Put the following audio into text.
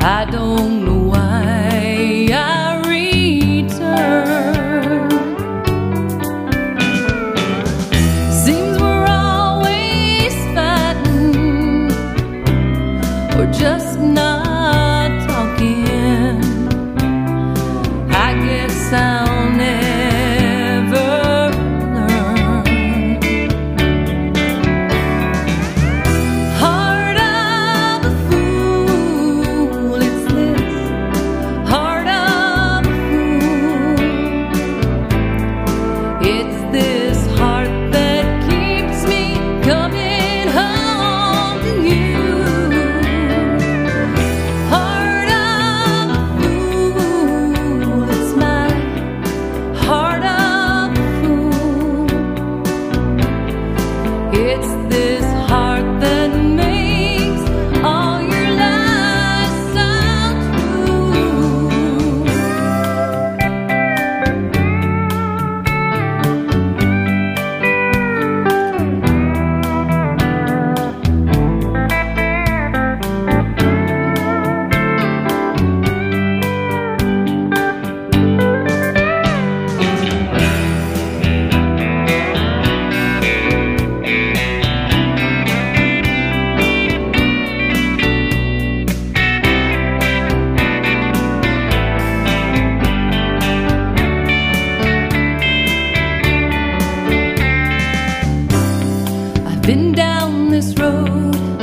I don't know why I return. Seems we're always fighting or just not talking. I guess I'll never learn. Heart of a fool, it's this heart of a fool. It's this heart that keeps me coming home to you. Heart of a fool, it's my heart of a fool. It's this heart that makes all your lies sound true. I've been down this road